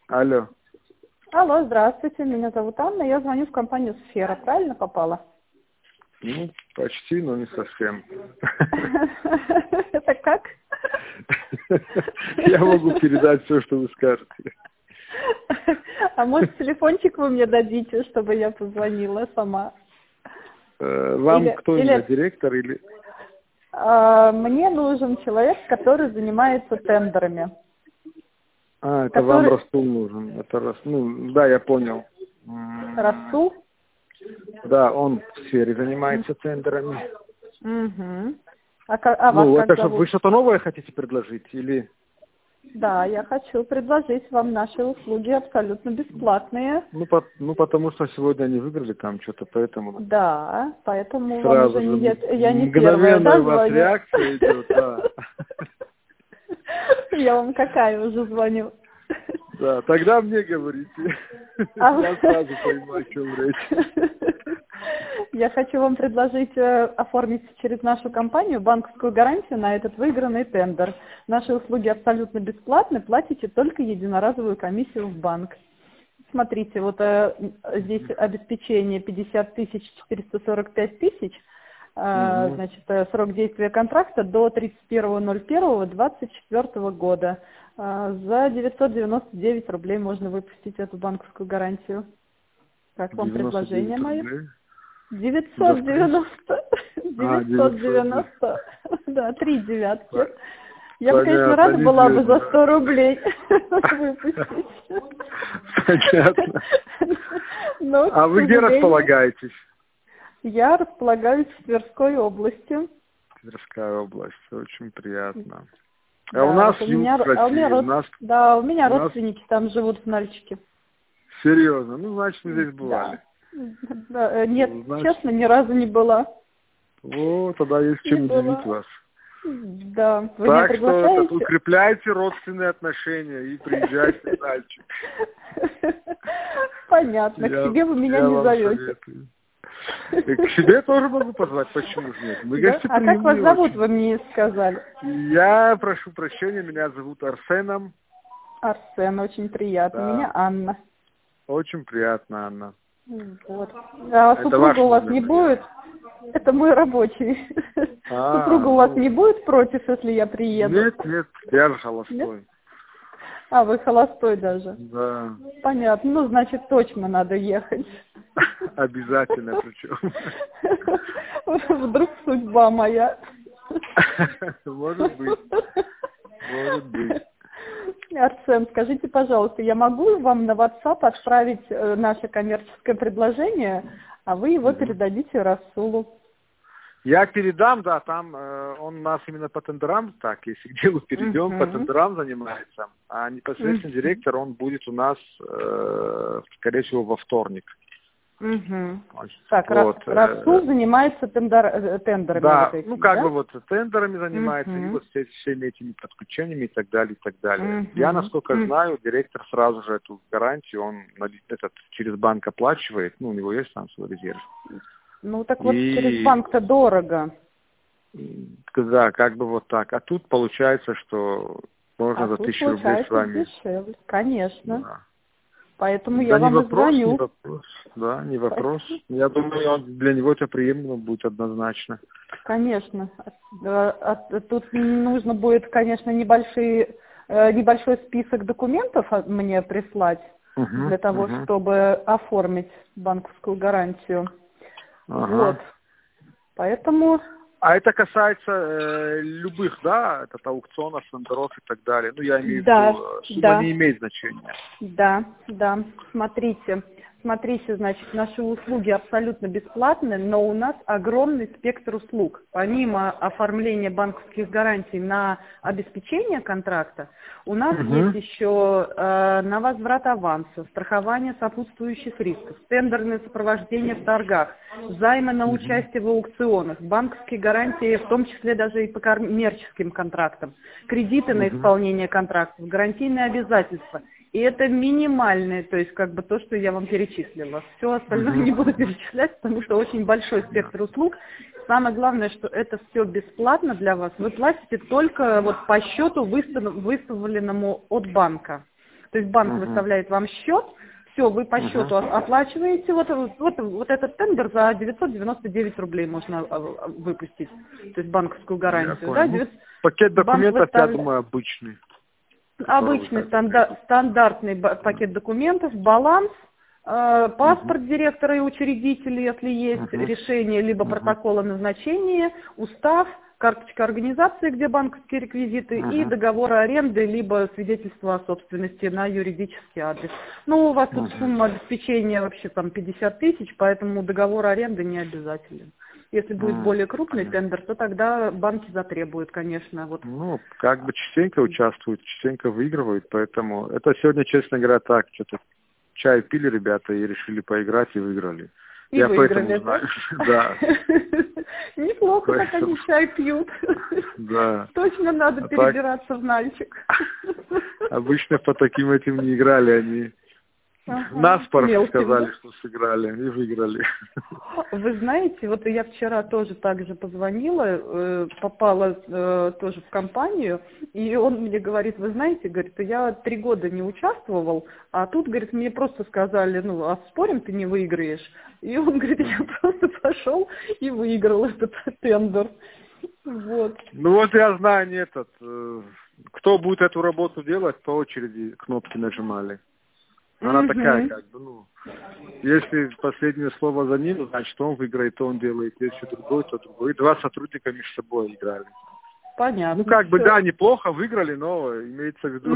Алло. Алло, здравствуйте, меня зовут Анна, я звоню в компанию «Сфера», правильно попала? Ну, почти, но не совсем. Это как? Я могу передать все, что вы скажете. А может, телефончик вы мне дадите, чтобы я позвонила сама? Вам кто именно, директор или... Мне нужен человек, который занимается тендерами. Это вам Расул нужен. Это ну, да, я понял. Расул? Да, он в сфере занимается тендерами. Угу. А вас Ну, как это зовут? вы что-то новое хотите предложить или... Да, я хочу предложить вам наши услуги абсолютно бесплатные. Ну, потому что сегодня они выиграли там что-то, поэтому... Да, поэтому вам Сразу уже же я не первая, мгновенная да, у вас звоню? реакция идет, да. Я вам какая уже звоню? Да, тогда мне говорите. Я сразу пойму, о чем речь. Я хочу вам предложить оформить через нашу компанию банковскую гарантию на этот выигранный тендер. Наши услуги абсолютно бесплатны, платите только единоразовую комиссию в банк. Смотрите, вот здесь обеспечение 50 тысяч 445 тысяч, значит, срок действия контракта до 31.01.24 года. За 999 рублей можно выпустить эту банковскую гарантию. Как вам 99 предложение мое? рублей. 990. 990. Да, 3 девятки. Я бы, конечно, Понятно, рада была бы за неделю, 100 рублей выпустить. Понятно. Но, А вы где располагаетесь? Я располагаюсь в Тверской области. Тверская область, очень приятно. Да, А у нас вот юг России, у меня родственники там живут в Нальчике. Серьезно? Ну, значит, вы здесь бывали. Да, нет, Значит, честно, ни разу не была. Вот, тогда есть чем удивить вас. Да, вы меня Так приглашаете? что укрепляйте родственные отношения и приезжайте в Нальчик. Понятно, к себе вы меня не зовете. К себе тоже могу позвать, почему же нет? Мы Да? А как вас гостеприимные зовут, очень. вы мне не сказали? Я прошу прощения, меня зовут Арсеном. Арсен, очень приятно. Да. Меня Анна. Очень приятно, Анна. Вот. А Это супруга ваш у вас номер, не наверное. будет? Это мой рабочий. Супруга у вас не будет против, если я приеду? Нет, я же холостой. Нет? А, вы холостой даже? Да. Понятно. Ну, значит, точно надо ехать. Обязательно причем. Вдруг судьба моя. Может быть. Может быть. Арсен, скажите, пожалуйста, я могу вам на WhatsApp отправить наше коммерческое предложение, а вы его передадите Расулу? Я передам, да, там он у нас именно по тендерам, так, если к делу перейдем, по тендерам занимается, а непосредственно директор, он будет у нас, скорее всего, во вторник. Так, вот, Расул занимается тендерами. Да, вот этими, ну как да? бы вот тендерами занимается, и вот всеми этими подключениями и так далее, и так далее. Я, насколько знаю, директор сразу же эту гарантию, он через банк оплачивает, ну, у него есть там свой резерв. Ну, так вот через банк-то дорого. Да, как бы вот так. А тут получается, что можно за 1000 рублей с вами... Дешевле, конечно. Да. Поэтому я вам и звоню. Не вопрос, да, не вопрос. Я думаю, для него это приемлемо будет однозначно. Конечно. Тут нужно будет, конечно, небольшой список документов мне прислать для того, чтобы оформить банковскую гарантию. Вот. Поэтому... А это касается любых, да, это аукционов, тендеров и так далее. Ну, я имею в виду, сумма не имеет значения. Да. Смотрите, значит, наши услуги абсолютно бесплатны, но у нас огромный спектр услуг. Помимо оформления банковских гарантий на обеспечение контракта, у нас есть еще на возврат аванса, страхование сопутствующих рисков, тендерное сопровождение в торгах, займы на участие в аукционах, банковские гарантии, в том числе даже и по коммерческим контрактам, кредиты на исполнение контрактов, гарантийные обязательства. И это минимальное, то есть как бы то, что я вам перечислила. Все остальное не буду перечислять, потому что очень большой спектр услуг. Самое главное, что это все бесплатно для вас. Вы платите только вот по счету, выставленному от банка. То есть банк выставляет вам счет, все, вы по счету оплачиваете, вот этот тендер за 999 рублей можно выпустить, то есть банковскую гарантию. Да, пакет документов, я думаю, обычный. Обычный стандартный пакет документов, баланс, паспорт директора и учредителя, если есть решение, либо протокол о назначении, устав, карточка организации, где банковские реквизиты, и договор аренды, либо свидетельство о собственности на юридический адрес. Ну, у вас тут сумма обеспечения вообще там 50 тысяч, поэтому договор аренды не обязателен. Если будет более крупный тендер, то тогда банки затребуют, конечно. Вот. Ну, как бы частенько участвуют, частенько выигрывают, поэтому это сегодня, честно говоря, так, что-то чай пили ребята и решили поиграть и выиграли. И выиграли, поэтому знаю, да. Неплохо, так они чай пьют. Да. Точно надо перебираться в Нальчик. Обычно по таким этим не играли, они наспор сказали, что сыграли и выиграли. Вы знаете, вот я вчера тоже так же позвонила, попала тоже в компанию, и он мне говорит, вы знаете, говорит, я 3 года не участвовал, а тут, говорит, мне просто сказали, ну, а спорим, ты не выиграешь. И он говорит, я просто пошел и выиграл этот тендер. Вот. Ну вот я знаю, нет, кто будет эту работу делать, по очереди кнопки нажимали. Она такая, как бы, ну, если последнее слово за ним, значит, он выиграет, то он делает. Если другой, то другой. И 2 сотрудника между собой играли. Понятно. Ну, как бы, да, неплохо выиграли, но имеется в виду.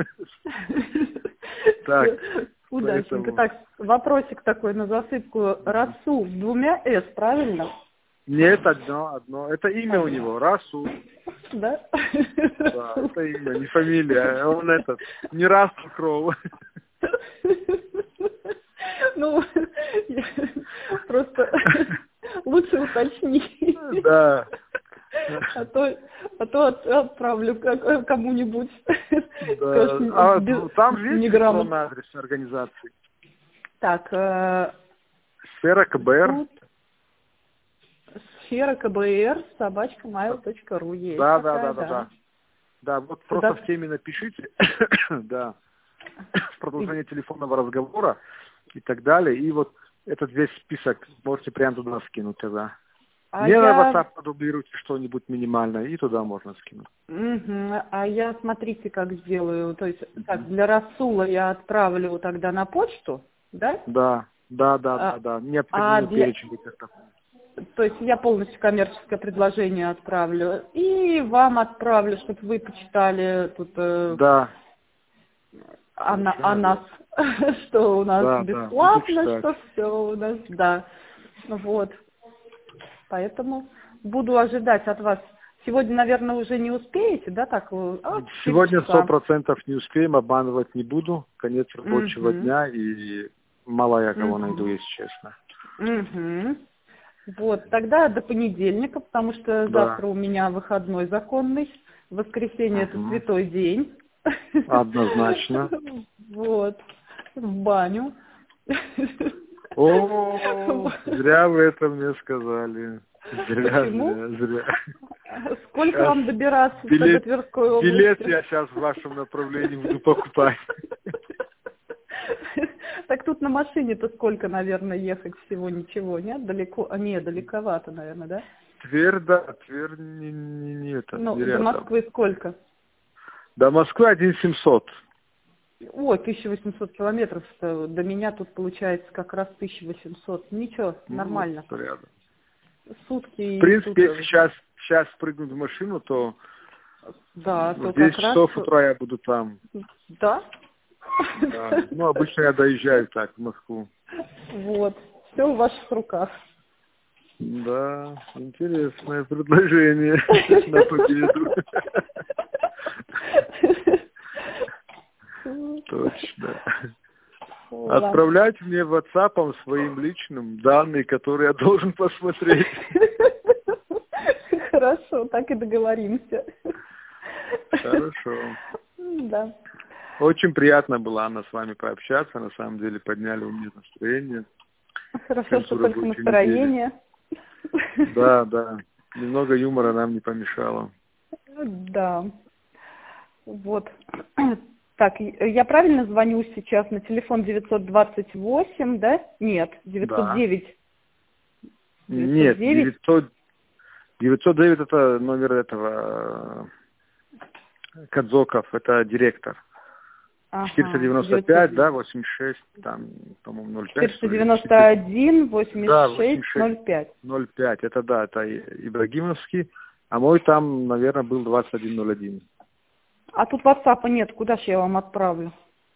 Так. Удачненько. Так, вопросик такой на засыпку. Расул с 2 «с», правильно? Нет, одно. Это имя у него, Расул. Да? Да, это имя, не фамилия. Он не Расул Кроу. Ну, просто лучше уточни. Да. А то отправлю кому-нибудь. Да. Там же есть электронный адрес организации. Так. Сфера КБР. Сфера КБР @mail.ru есть. Да. Да, вот просто в теме напишите. Да. Продолжение телефонного разговора и так далее. И вот этот весь список можете прямо туда скинуть тогда. Мне на WhatsApp продублируйте что-нибудь минимальное, и туда можно скинуть. А я, смотрите, как сделаю. То есть, так, для Расула я отправлю тогда на почту, да? Да. Необходимо перечень такой. То есть я полностью коммерческое предложение отправлю. И вам отправлю, чтобы вы почитали тут... Да. О нас, что у нас бесплатно, что все у нас, да. Вот. Поэтому буду ожидать от вас. Сегодня, наверное, уже не успеете, да, так? Сегодня 100% не успеем, обманывать не буду. Конец рабочего дня, и мало я кого найду, если честно. Вот, тогда до понедельника, потому что завтра у меня выходной законный. Воскресенье это святой день. Однозначно. Вот. В баню. О, зря вы это мне сказали. Зря. Сколько вам добираться до Тверской области? Билет я сейчас в вашем направлении буду покупать. Так тут на машине-то сколько, наверное, ехать всего? Ничего, нет? Далеко? Не, далековато, наверное, да? Тверь не это. Ну, до Москвы сколько? До Москвы 1700. Ой, 1800 километров. До меня тут получается как раз 1800. Ничего, нормально. Порядок. Сутки. В принципе, если сейчас прыгнуть в машину, то в 10 часов утра я буду там. Да? Да. Ну, обычно я доезжаю так в Москву. Вот. Все в ваших руках. Да, интересное предложение на победу. Точно. Отправлять мне WhatsApp своим личным данные, которые я должен посмотреть. Хорошо, так и договоримся. Хорошо. Да. Очень приятно было, Анна, с вами пообщаться. На самом деле подняли у меня настроение. Хорошо, что только настроение. Да. Немного юмора нам не помешало. Да. Вот. Так, я правильно звоню сейчас на телефон 928, да? Нет, 909. Да. Нет, 909 это номер этого Кадзоков, это директор. Ага, 495, 909. Да, 86, там, по-моему, 05. 491, 86, да, 86, 05. 05, это да, это Ибрагимовский, а мой там, наверное, был 2101. А тут WhatsApp нет, куда же я вам отправлю?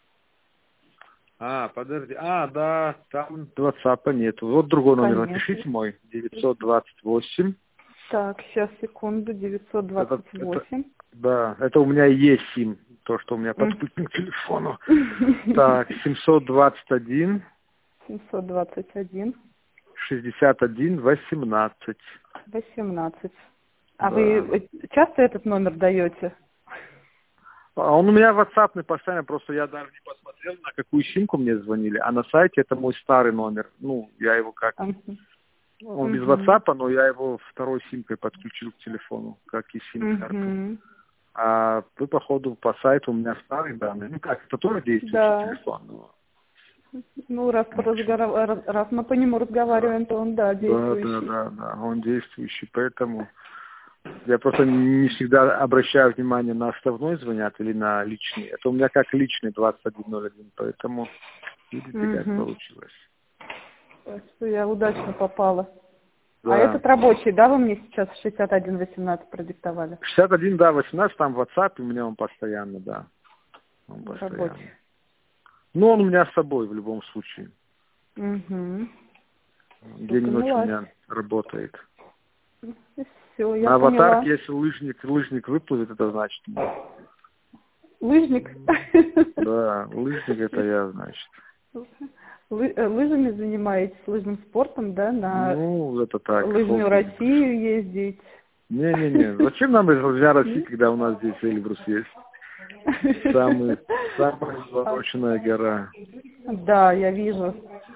Подожди, да, там WhatsApp нету. Вот другой номер, напишите мой, 928. Так, сейчас, секунду, 928. Да, это у меня и есть сим, то, что у меня подключено к телефону. Так, 721. 721. 61 18. 18. Да. А вы часто этот номер даете? Он у меня WhatsApp постоянно, просто я даже не посмотрел, на какую симку мне звонили, а на сайте это мой старый номер. Ну, я его как... Он без WhatsApp, но я его второй симкой подключил к телефону, как и сим-карту. А вы, походу, по сайту у меня старый данные. Ну как, это тоже действующий телефон. Но... Ну, раз мы по нему разговариваем, то он, действующий. Да, он действующий, поэтому... Я просто не всегда обращаю внимание, на основной звонят или на личный. Это у меня как личный 2101, поэтому видите, как получилось. Так что я удачно попала. Да. А этот рабочий, да, вы мне сейчас 6118 продиктовали? 61, да, 18, там в WhatsApp, у меня он постоянно, да. Он постоянно. Рабочий. Ну, он у меня с собой в любом случае. День и ночь у меня работает. Все, я на аватарке, поняла. если лыжник выплывет, это значит. Лыжник? Да, лыжник это я, значит. Лыжами занимаетесь, лыжным спортом, да? Ну, это так. Лыжную Россию ездить. Не. Зачем нам лыжная Россия, когда у нас здесь Эльбрус есть? Самая заболоченная гора. Да, я вижу.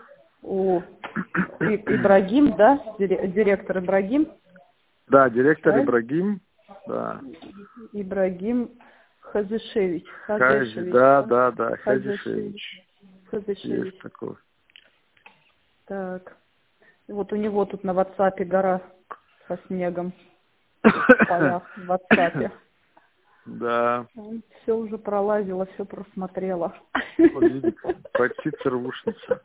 Ибрагим, да? Директор Ибрагим? Да, директор Ибрагим. Да. Ибрагим Хазышевич. Да, Хазышевич. Есть такой. Так. Вот у него тут на WhatsApp гора со снегом. В полях в WhatsApp. Да. Все уже пролазила, все просмотрела. Птица-рвушница.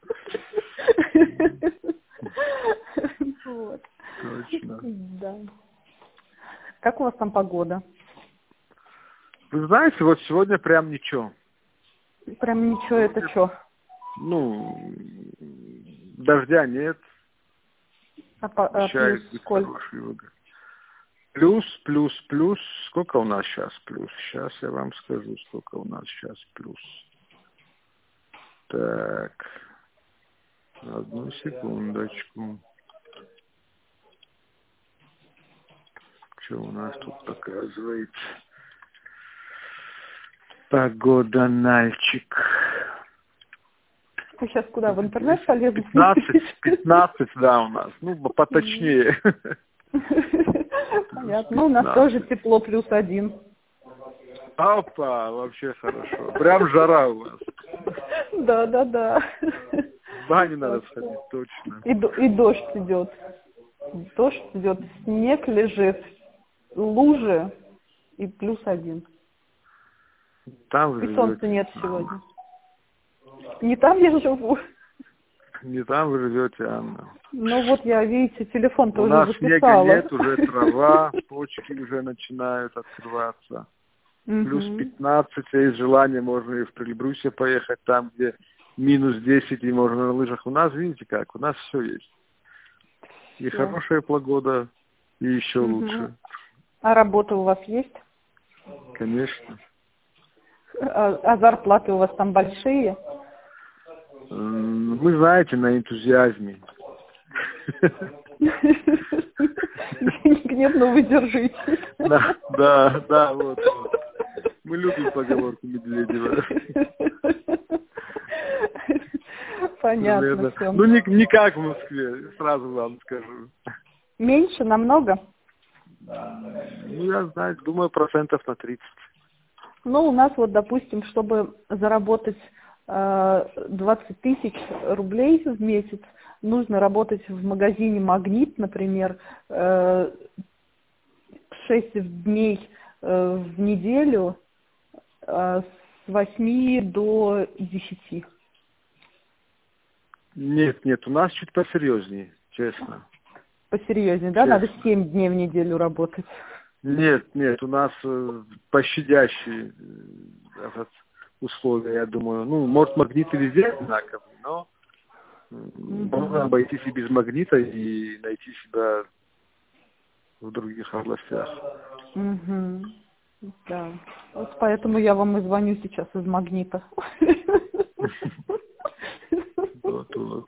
Вот. Точно. Да. Как у вас там погода? Вы знаете, вот сегодня прям ничего. Прям ничего, это что? Ну, дождя нет. Плюс сколько? Плюс. Сколько у нас сейчас плюс? Сейчас я вам скажу, сколько у нас сейчас плюс. Так. Одну секундочку. Что у нас тут показывает? Погода, нальчик. Вы сейчас куда, в интернет полезли? 15, да, у нас. Ну, поточнее. Понятно. Ну, у нас тоже тепло +1. Опа, вообще хорошо. Прям жара у вас. Да. В баню надо сходить, точно. И дождь идет. Снег лежит, лужи и +1. Там вы и живете. Солнца нет сегодня. Не там я живу. Не там вы живете, Анна. Ну вот я, видите, телефон-то уже записала. У нас снега нет, уже трава, почки уже начинают открываться. Плюс 15, если есть желание, можно и в Прильбрусе поехать, там, где -10, и можно на лыжах. У нас, видите как, у нас все есть. И хорошая погода, и еще лучше. А работа у вас есть? Конечно. А зарплаты у вас там большие? Вы знаете, на энтузиазме. Денег нет, но вы держите. Да, вот. Мы любим поговорку Медведева. Понятно все. Ну, не как в Москве, сразу вам скажу. Меньше, намного? Ну, я знаю, думаю, 30%. Ну, у нас вот, допустим, чтобы заработать 20 тысяч рублей в месяц, нужно работать в магазине «Магнит», например, 6 дней в неделю с 8 до 10. Нет, у нас чуть посерьезнее, честно. Посерьезнее, да? Честно. Надо 7 дней в неделю работать. Нет, у нас пощадящие условия, я думаю. Ну, может, магниты везде одинаковые, но можно обойтись и без магнита и найти себя в других областях. Да. Вот поэтому я вам и звоню сейчас из «Магнита». Вот.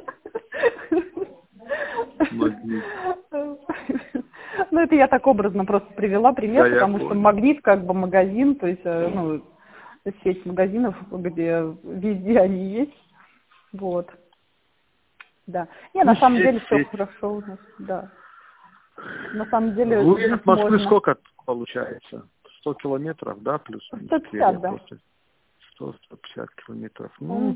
Магнит. Ну, это я так образно просто привела пример, Да, потому что «Магнит» как бы магазин, то есть, ну, сеть магазинов, где везде они есть. Вот. Да. Не, на самом деле все хорошо у нас, да. На самом деле вы от Москвы можно. сколько получается? 100 километров, да, плюс? 150, да. 100-150 километров. Ну,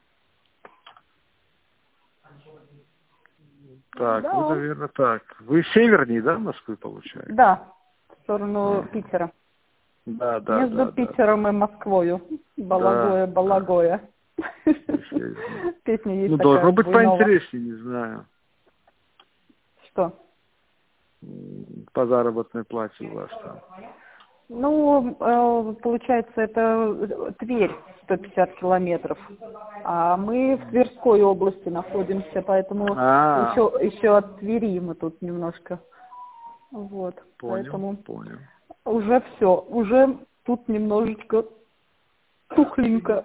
так, да. ну, наверное, так. Вы севернее, да, Москвы, получается? Да, в сторону Питера. Да. Между Питером и Москвою. Балагоя. Песня есть такая. Ну, должно быть поинтереснее, не знаю. Что? По заработной плате у вас там. Ну, получается, это Тверь, 150 километров. А мы в Тверской области находимся, поэтому еще от Твери мы тут немножко. Вот. Понял. Уже все, уже тут немножечко тухленько.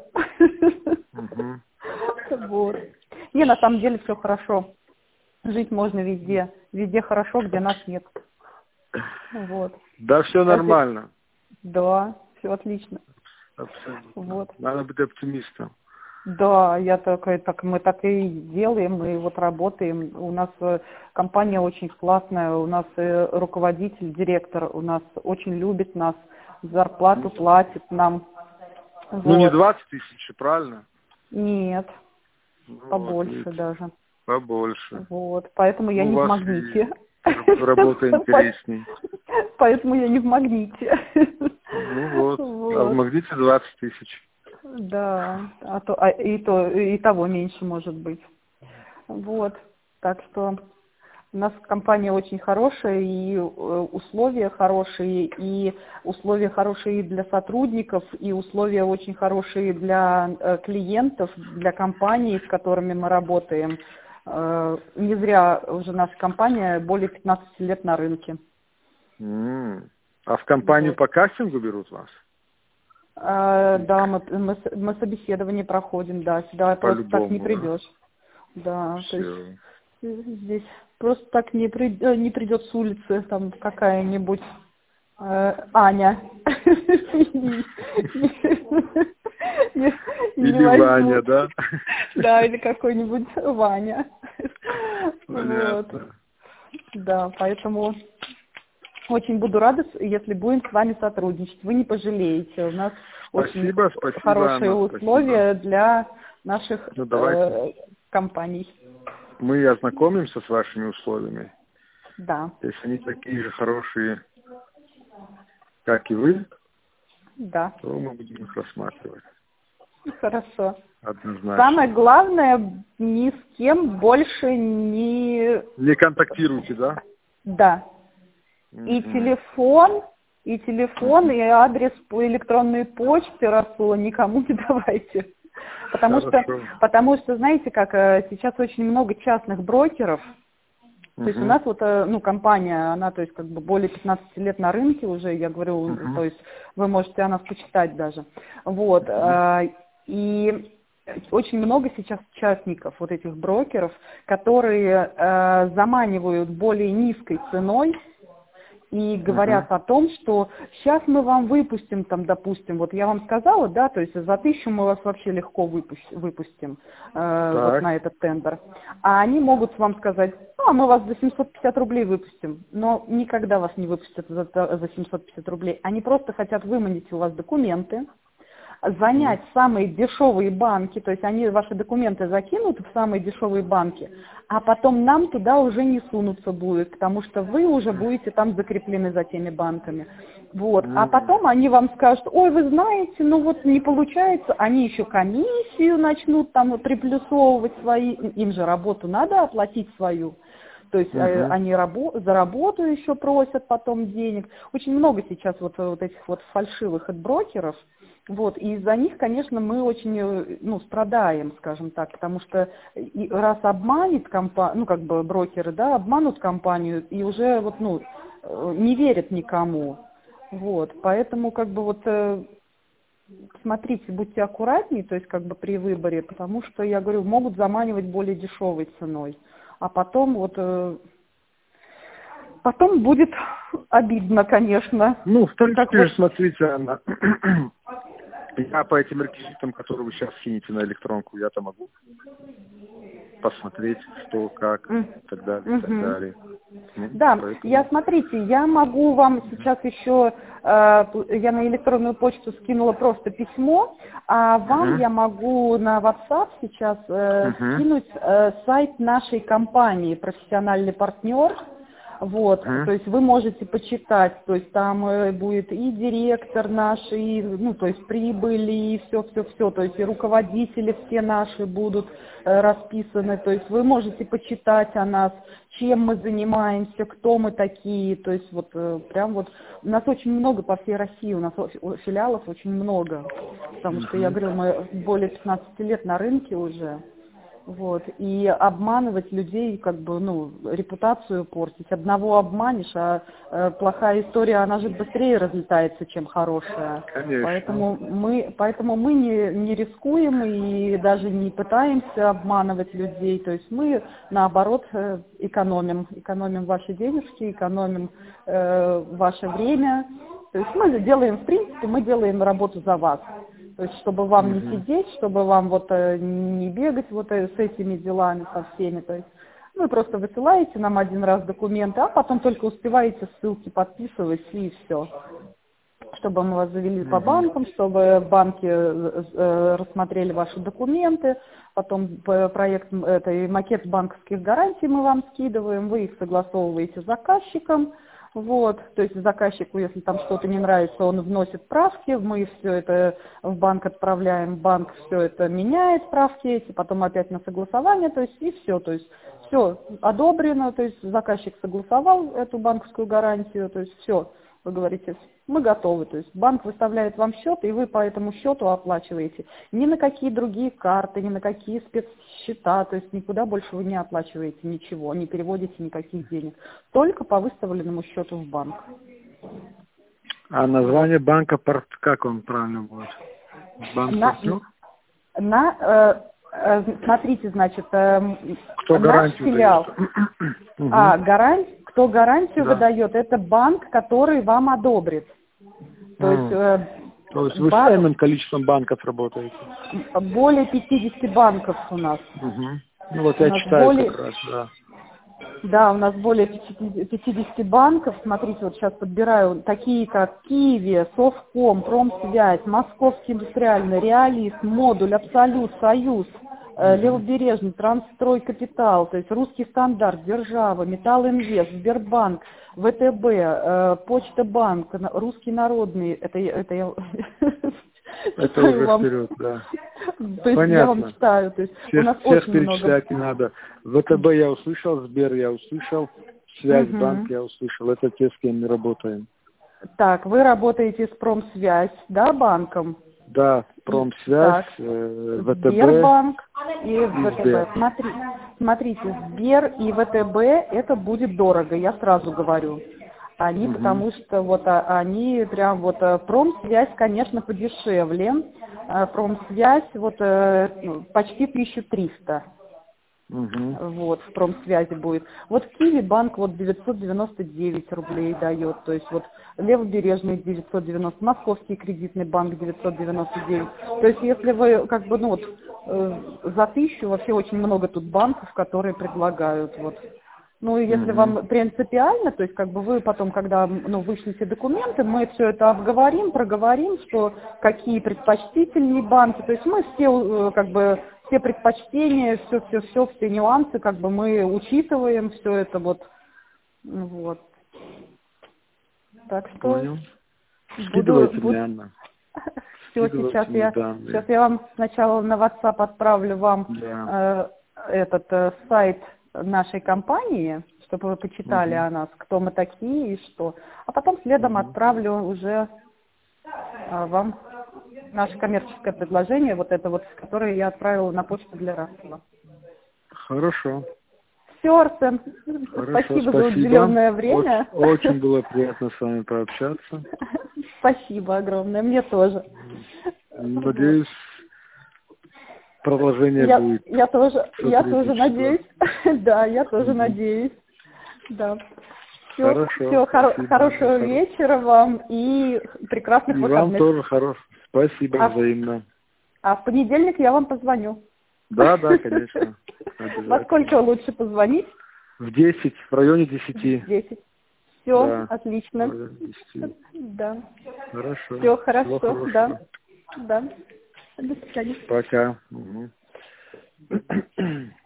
Вот. Не, на самом деле все хорошо. Жить можно везде. Везде хорошо, где нас нет. Вот. Да, все нормально. Да, все отлично. Абсолютно. Вот. Надо быть оптимистом. Да, мы так и делаем, мы вот работаем. У нас компания очень классная, у нас руководитель, директор у нас очень любит нас, зарплату платит нам. Ну, вот. Не 20 тысяч, правильно? Нет, Вот, побольше видите, даже. Побольше. Вот, поэтому я не в «Магните». Работа интересней. Поэтому я не в «Магните». Ну вот. А в «Магните» 20 тысяч. Да, и того меньше может быть. Вот, так что у нас компания очень хорошая, и условия хорошие, и условия хорошие для сотрудников, и условия очень хорошие для клиентов, для компаний, с которыми мы работаем. Не зря уже наша компания более 15 лет на рынке. А в компанию по кастингу берут вас? Да, мы собеседование проходим, да, сюда просто так не придешь. Да, то есть здесь просто так не придет с улицы там какая-нибудь Аня. Или Ваня, да? Да, или какой-нибудь Ваня. Понятно. Да, поэтому очень буду рада, если будем с вами сотрудничать. Вы не пожалеете. У нас очень хорошие условия для наших компаний. Мы ознакомимся с вашими условиями. Да. Если они такие же хорошие, как и вы, да, то мы будем их рассматривать. Хорошо. Однозначно. Самое главное, ни с кем больше не... Не контактируйте, да? Да. И телефон, и адрес по электронной почте Расула никому не давайте. Потому что, знаете, как сейчас очень много частных брокеров. То есть у нас вот, компания, она, то есть, как бы более 15 лет на рынке уже, я говорю, то есть вы можете о нас почитать даже. Вот. И очень много сейчас частников, вот этих брокеров, которые заманивают более низкой ценой и говорят о том, что сейчас мы вам выпустим, там, допустим, вот я вам сказала, да, то есть за 1000 мы вас вообще легко выпустим вот на этот тендер. А они могут вам сказать, а мы вас за 750 рублей выпустим. Но никогда вас не выпустят за 750 рублей. Они просто хотят выманить у вас документы, занять самые дешевые банки, то есть они ваши документы закинут в самые дешевые банки, а потом нам туда уже не сунуться будет, потому что вы уже будете там закреплены за теми банками. Вот. А потом они вам скажут, ой, вы знаете, ну вот не получается, они еще комиссию начнут там приплюсовывать свои, им же работу надо оплатить свою. То есть они за работу еще просят потом денег. Очень много сейчас вот этих вот фальшивых от брокеров. Вот, и из-за них, конечно, мы очень, страдаем, скажем так, потому что раз обманет брокеры, да, обманут компанию и уже не верят никому. Вот, поэтому смотрите, будьте аккуратнее, то есть при выборе, потому что, я говорю, могут заманивать более дешевой ценой, а потом будет обидно, конечно. В принципе, смотрите, Анна, я по этим реквизитам, которые вы сейчас кинете на электронку, я-то могу посмотреть, что, как, и так далее, и так далее. Да, смотрите, я могу вам сейчас еще, я на электронную почту скинула просто письмо, а вам я могу на WhatsApp сейчас скинуть сайт нашей компании «Профессиональный партнер». Вот, то есть вы можете почитать, то есть там будет и директор наш, и, то есть прибыль, и все, то есть и руководители все наши будут расписаны, то есть вы можете почитать о нас, чем мы занимаемся, кто мы такие, то есть у нас очень много по всей России, у нас филиалов очень много, потому что, я говорю, мы более 15 лет на рынке уже. Вот, и обманывать людей, репутацию портить. Одного обманешь, а плохая история, она же быстрее разлетается, чем хорошая. Конечно. Поэтому мы не рискуем и даже не пытаемся обманывать людей. То есть мы, наоборот, экономим ваши денежки, экономим ваше время. То есть мы делаем работу за вас. То есть, чтобы вам не сидеть, чтобы вам не бегать с этими делами, со всеми. То есть вы просто высылаете нам один раз документы, а потом только успеваете ссылки подписывать и все. Чтобы мы вас завели по банкам, чтобы банки рассмотрели ваши документы, потом макет банковских гарантий мы вам скидываем, вы их согласовываете с заказчиком. Вот, то есть заказчику, если там что-то не нравится, он вносит правки, мы все это в банк отправляем, банк все это меняет, правки эти, потом опять на согласование, то есть и все, то есть все одобрено, то есть заказчик согласовал эту банковскую гарантию, то есть все, вы говорите, мы готовы, то есть банк выставляет вам счет, и вы по этому счету оплачиваете. Ни на какие другие карты, ни на какие спецсчета, то есть никуда больше вы не оплачиваете ничего, не переводите никаких денег, только по выставленному счету в банк. А название банка, как он правильно будет? Банк-партнер? Смотрите, значит, кто наш филиал, кто гарантию выдает, это банк, который вам одобрит. То есть вы с самым количеством банков работаете? Более 50 банков у нас. Я читаю как раз, да. Да, у нас более 50 банков. Смотрите, сейчас подбираю такие, как Киви, Совком, Промсвязь, Московский индустриальный, Реалист, Модуль, Абсолют, Союз, Левобережный, Трансстрой Капитал, то есть Русский стандарт, Держава, Металлинвест, Сбербанк, ВТБ, Почта Банк, Русский народный. Это я... Это уже вперед, да. То есть я вам читаю. То есть у нас всех очень перечислять много... не надо. ВТБ я услышал, Сбер я услышал, Связьбанк я услышал. Это те, с кем мы работаем. Так, вы работаете с Промсвязь, да, банком? Да, Промсвязь, ВТБ. Сбербанк и ВТБ. Смотрите, Сбер и ВТБ это будет дорого, я сразу говорю. Они, потому что они прям Промсвязь, конечно, подешевле. Промсвязь почти 1300. В Промсвязи будет. Киви банк 999 рублей дает, то есть Левобережный 990, Московский кредитный банк 999. То есть если вы за 1000, вообще очень много тут банков, которые предлагают Ну, и если вам принципиально, то есть как бы вы потом, когда вышлите документы, мы все это обговорим, проговорим, что какие предпочтительные банки, то есть мы все как бы все предпочтения, все нюансы как бы мы учитываем, все это вот. Так что Понял. Скидывайте мне, Анна. Все, сейчас я вам сначала на WhatsApp отправлю вам этот сайт нашей компании, чтобы вы почитали о нас, кто мы такие и что. А потом следом отправлю уже вам наше коммерческое предложение, вот это вот, которое я отправила на почту для Рассела. Хорошо. Все, Арсен, спасибо за уделенное время. Очень было приятно с вами пообщаться. Спасибо огромное, мне тоже. Надеюсь, продолжение будет. Я тоже надеюсь. Да, я тоже надеюсь. Да. Все, хорошего вечера вам и прекрасных выходных. И вам тоже спасибо взаимно. А в понедельник я вам позвоню. Да, конечно. Во сколько лучше позвонить? В 10, в районе 10. В 10. Все, отлично. Да. Хорошо. Все хорошо, да. Да. До свидания. Пока.